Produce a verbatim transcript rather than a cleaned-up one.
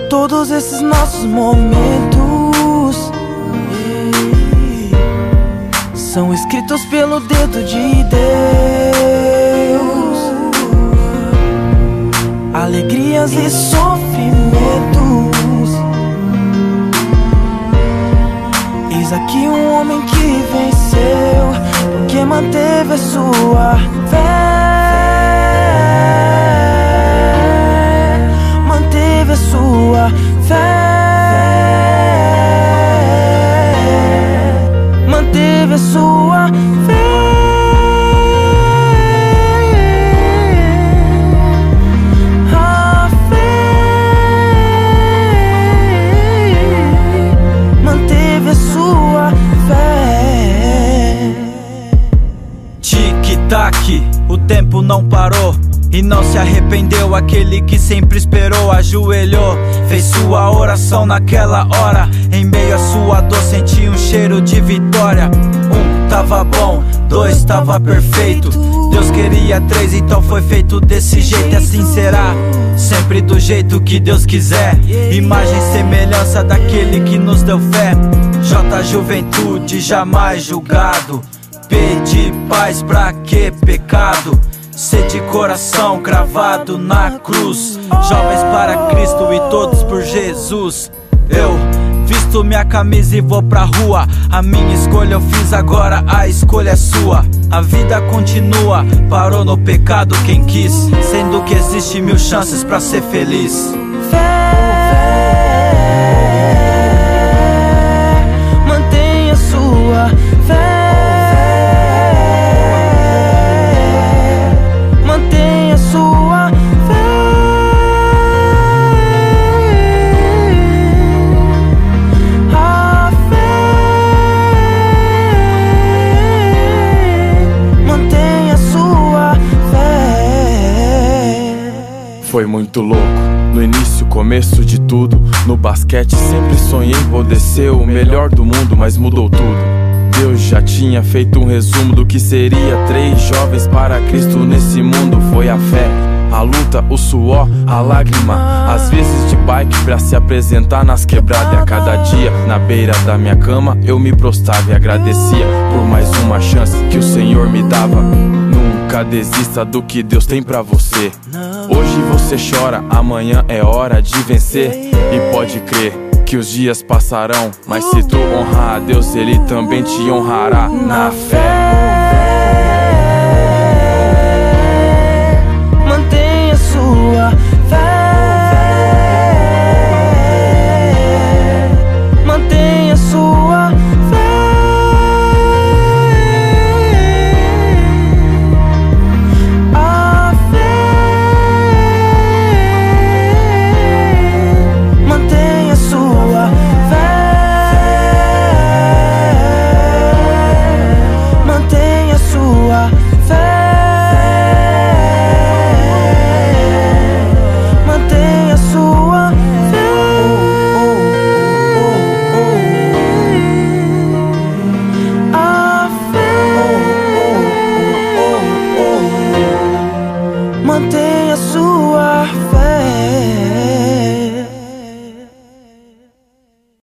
Todos esses nossos momentos são escritos pelo dedo de Deus. Alegrias e sofrimentos. Eis aqui um homem que venceu, porque manteve a sua fé, manteve a sua fé, manteve a sua fé. A fé manteve a sua fé. Tic-tac, o tempo não parou e não se arrependeu. Aquele que sempre esperou, ajoelhou, fez sua oração naquela hora. Em meio à sua dor sentiu um cheiro de vitória. Um tava bom, dois tava perfeito. Deus queria três, então foi feito desse jeito. E assim será, sempre do jeito que Deus quiser. Imagem e semelhança daquele que nos deu fé. J Juventude, jamais julgado. P de paz, pra que pecado? C de coração cravado na cruz. Jovens para Cristo e todos por Jesus. Eu visto minha camisa e vou pra rua. A minha escolha eu fiz, agora a escolha é sua. A vida continua, parou no pecado quem quis, sendo que existe mil chances pra ser feliz. Fé, mantenha sua fé. Foi muito louco, no início, começo de tudo. No basquete sempre sonhei em poder ser o melhor do mundo, mas mudou tudo. Deus já tinha feito um resumo do que seria três jovens para Cristo nesse mundo. Foi a fé, a luta, o suor, a lágrima, às vezes de bike pra se apresentar nas quebradas. E a cada dia, na beira da minha cama, eu me prostrava e agradecia por mais uma chance que o Senhor me dava. Nunca desista do que Deus tem pra você. Hoje você chora, amanhã é hora de vencer. E pode crer que os dias passarão, mas se tu honrar a Deus, Ele também te honrará na fé.